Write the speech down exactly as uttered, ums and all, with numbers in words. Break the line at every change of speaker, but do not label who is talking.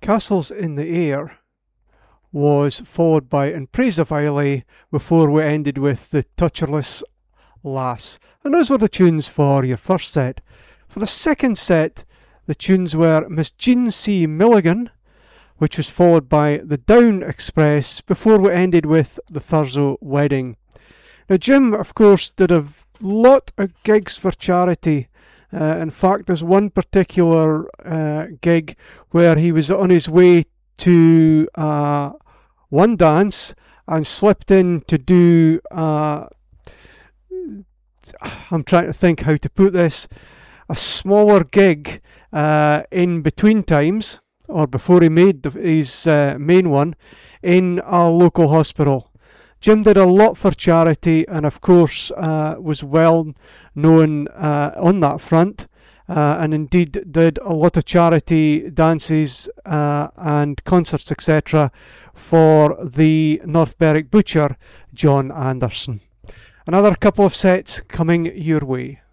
Castles in the Air was followed by In Praise of Islay before we ended with The Toucherless Lass. And those were the tunes for your first set. For the second set, the tunes were Miss Jean C. Milligan, which was followed by The Down Express before we ended with The Thurso Wedding. Now Jim, of course, did a lot of gigs for charity. Uh, in fact, there's one particular uh, gig where he was on his way to uh, one dance and slipped in to do, uh, I'm trying to think how to put this, a smaller gig uh, in between times, or before he made the, his uh, main one, in a local hospital. Jim did a lot for charity and of course uh, was well known uh, on that front, uh, and indeed did a lot of charity dances uh, and concerts et cetera for the North Berwick butcher John Anderson. Another couple of sets coming your way.